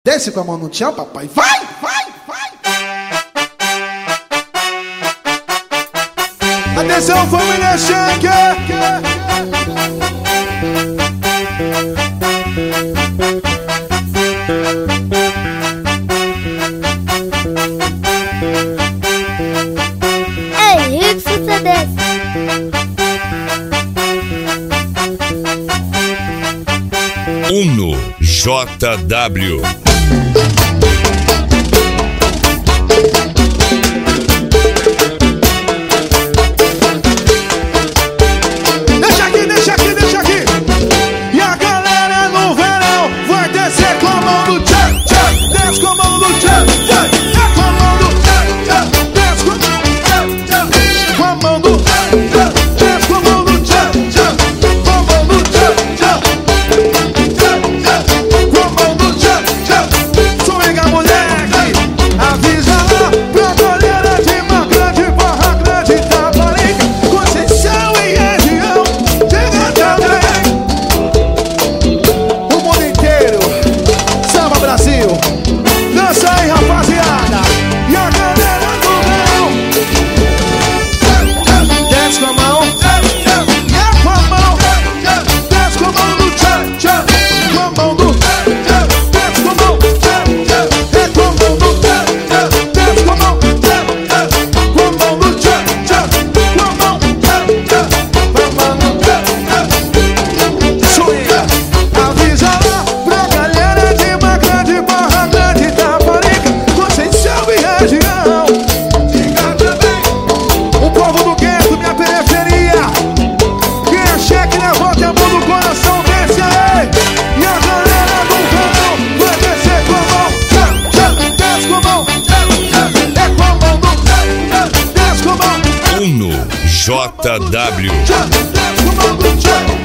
Desce com a mão no chão, papai. Vai, vai, vai. Atenção, família Shaker. Ei, Rico CDs. Uno JW. Deixa aqui. E a galera no verão vai descer com a mão no tchan, tchan. Desce com a mão no tchan, tchan. É com a mão no tchan, tchan. Desce com a mão no tchan, tchan. Com a mão no tchan, tchan. Desce com a mão no tchan, tchan. Com a mão no tchan, tchan. Com a mão no tchan, tchan. Swinga, moleque. Avisa lá pra galera de Uma Grande, Barra Grande, Itaparica, Conceição e região. Chega também o mundo inteiro. Samba Brasil. Dança aí, rapaziada. E a galera do verão desce com a mão. E é com a mão. Desce com a mão no tchan, tchan. Com a mão no tchan. Desce com a mão. É com a mão no tchan, tchan. Desce com a mão. Com a mão no tchan, tchan. Com a mão. Com a mão no tchan, tchan. Swinga. Avisa lá pra galera de Uma Grande, Barra Grande, Itaparica, Conceição e região. Diga também o povo do gueto, minha periferia. Quem é cheque, levanta a mão do coração, desce aí. E a galera do verão vai descer com a mão. Tchan, tchan. Desce com a mão. É com a mão do tchan. Desce com a mão. Uno JW. Tchan. Desce com a mão do tchan.